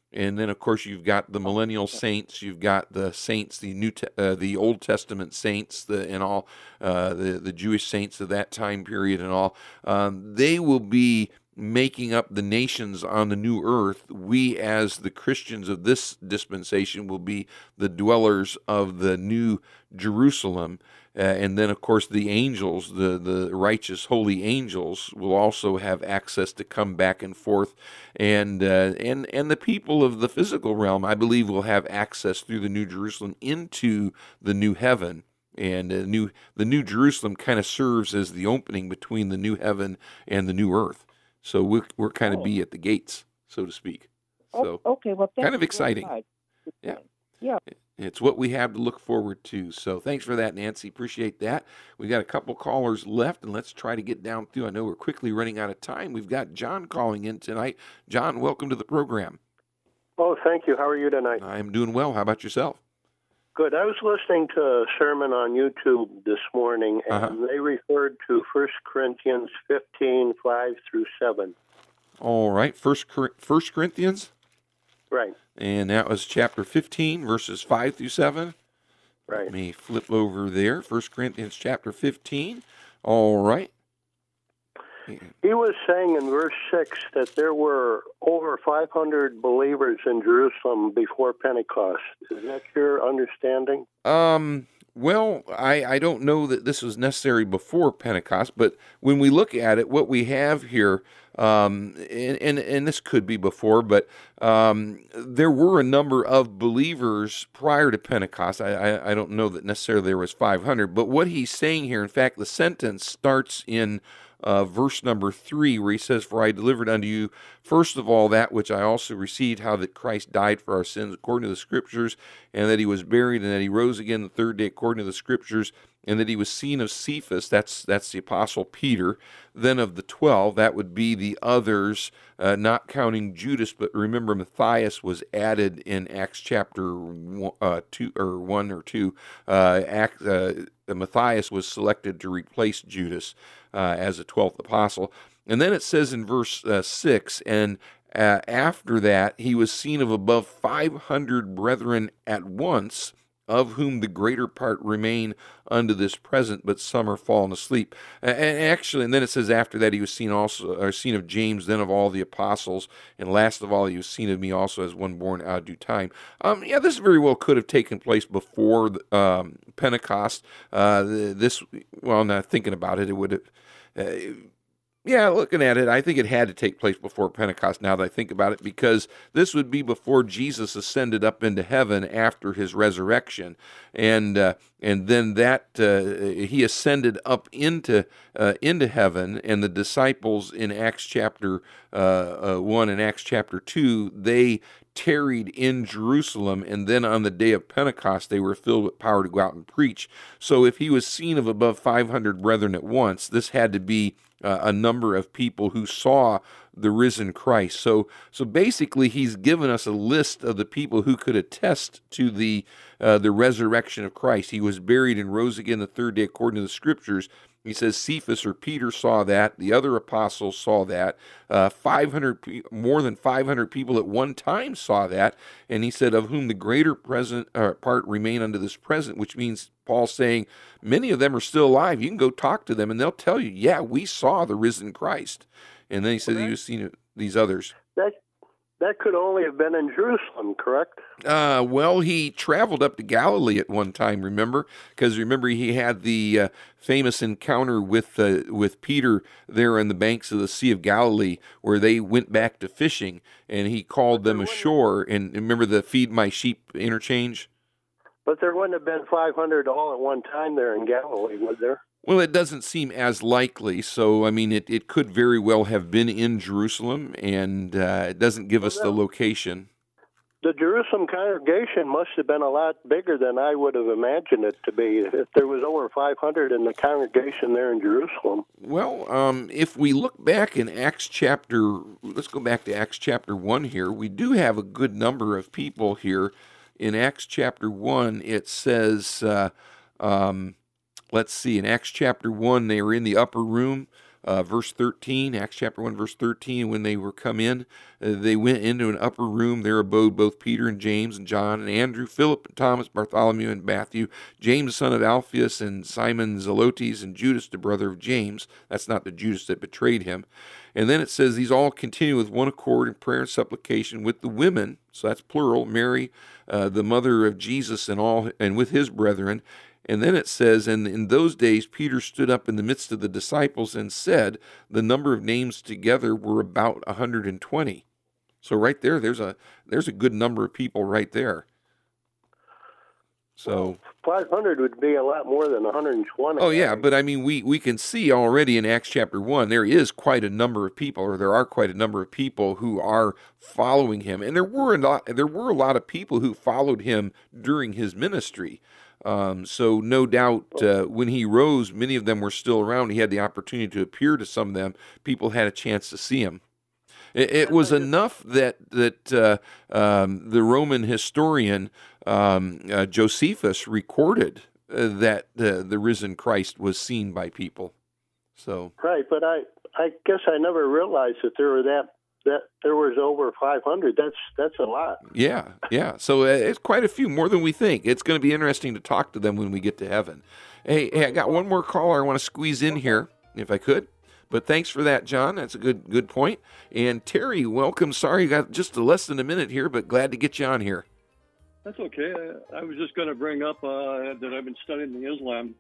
And then, of course, you've got the millennial saints. You've got the saints, the Old Testament saints, and all the Jewish saints of that time period, and all. They will be making up the nations on the new earth. We, as the Christians of this dispensation, will be the dwellers of the new Jerusalem. And then, of course, the angels, the righteous, holy angels, will also have access to come back and forth, and the people of the physical realm, I believe, will have access through the New Jerusalem into the new heaven. And the new Jerusalem kind of serves as the opening between the new heaven and the new earth. So we're kind of be at the gates, so to speak. So okay, well, kind of exciting. Yeah. It's what we have to look forward to. So thanks for that, Nancy. Appreciate that. We got a couple callers left, and let's try to get down through. I know we're quickly running out of time. We've got John calling in tonight. John, welcome to the program. Oh, thank you. How are you tonight? I'm doing well. How about yourself? Good. I was listening to a sermon on YouTube this morning, and they referred to 1 Corinthians 15, 5 through 7. All right. First Corinthians? Right. And that was chapter 15, verses 5 through 7. Right. Let me flip over there. 1 Corinthians chapter 15. All right. He was saying in verse 6 that there were over 500 believers in Jerusalem before Pentecost. Is that your understanding? Well, I don't know that this was necessary before Pentecost, but when we look at it, what we have here, and this could be before, but there were a number of believers prior to Pentecost. I don't know that necessarily there was 500, but what he's saying here, in fact, the sentence starts in verse number 3, where he says, "For I delivered unto you, first of all, that which I also received, how that Christ died for our sins according to the Scriptures, and that he was buried, and that he rose again the third day according to the Scriptures, and that he was seen of Cephas," that's the Apostle Peter, "then of the 12, that would be the others, not counting Judas, but remember Matthias was added in Acts chapter 2 or 1 or 2. Matthias was selected to replace Judas as a 12th apostle. And then it says in verse 6, "And after that he was seen of above 500 brethren at once, of whom the greater part remain unto this present, but some are fallen asleep." And then it says after that he was seen of James, then of all the apostles, and last of all he was seen of me also as one born out of due time. This very well could have taken place before Pentecost. Now thinking about it, it would have. Looking at it, I think it had to take place before Pentecost, now that I think about it, because this would be before Jesus ascended up into heaven after his resurrection. And then he ascended up into heaven, and the disciples in Acts chapter 1 and Acts chapter 2, they tarried in Jerusalem, and then on the day of Pentecost they were filled with power to go out and preach. So if he was seen of above 500 brethren at once, this had to be a number of people who saw the risen Christ. So basically, he's given us a list of the people who could attest to the resurrection of Christ. He was buried and rose again the third day according to the Scriptures. He says Cephas or Peter saw that. The other apostles saw that. More than 500 people at one time saw that. And he said, of whom the greater part remain unto this present, which means Paul's saying many of them are still alive. You can go talk to them and they'll tell you, yeah, we saw the risen Christ. And then he said he was seen these others. That could only have been in Jerusalem, correct? He traveled up to Galilee at one time, remember? Because remember he had the famous encounter with Peter there on the banks of the Sea of Galilee, where they went back to fishing, and he called them ashore. And remember the feed my sheep interchange? But there wouldn't have been 500 all at one time there in Galilee, would there? Well, it doesn't seem as likely. So, I mean, it could very well have been in Jerusalem, and it doesn't give us the location. The Jerusalem congregation must have been a lot bigger than I would have imagined it to be, if there was over 500 in the congregation there in Jerusalem. Well, if we look back in let's go back to Acts chapter 1 here. We do have a good number of people here. In Acts chapter 1, it says... let's see, in Acts chapter 1, they were in the upper room. verse 13, Acts chapter 1, verse 13, when they were come in, they went into an upper room. There abode both Peter and James and John and Andrew, Philip and Thomas, Bartholomew and Matthew, James the son of Alphaeus and Simon Zelotes and Judas the brother of James. That's not the Judas that betrayed him. And then it says these all continue with one accord in prayer and supplication with the women, so that's plural, Mary, the mother of Jesus and with his brethren. And then it says, and in those days Peter stood up in the midst of the disciples and said, the number of names together were about 120. So right there, there's a good number of people right there. So 500 would be a lot more than 120. Oh yeah, but I mean, we can see already in Acts chapter 1 there is quite a number of people, or there are quite a number of people who are following him, and there were a lot of people who followed him during his ministry. So no doubt when he rose, many of them were still around. He had the opportunity to appear to some of them. People had a chance to see him. It was enough that the Roman historian Josephus recorded that the risen Christ was seen by people. So right, but I guess I never realized that there was over 500. That's a lot. Yeah. So it's quite a few, more than we think. It's going to be interesting to talk to them when we get to heaven. Hey, I got one more caller I want to squeeze in here, if I could. But thanks for that, John. That's a good point. And Terry, welcome. Sorry, you got just less than a minute here, but glad to get you on here. That's okay. I was just going to bring up that I've been studying the Islam,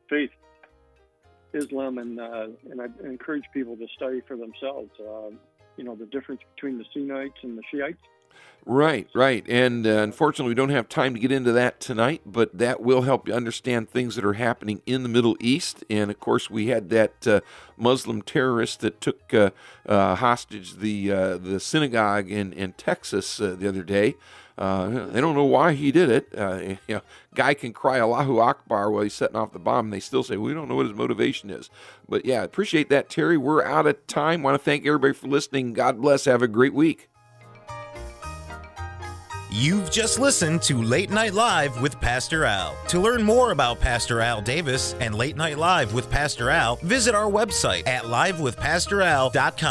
and I encourage people to study for themselves. The difference between the Sunnites and the Shiites. Right. And unfortunately, we don't have time to get into that tonight, but that will help you understand things that are happening in the Middle East. And, of course, we had that Muslim terrorist that took hostage the synagogue in Texas the other day. They don't know why he did it. Guy can cry Allahu Akbar while he's setting off the bomb, and they still say, we don't know what his motivation is. But, yeah, appreciate that, Terry. We're out of time. Want to thank everybody for listening. God bless. Have a great week. You've just listened to Late Night Live with Pastor Al. To learn more about Pastor Al Davis and Late Night Live with Pastor Al, visit our website at livewithpastoral.com.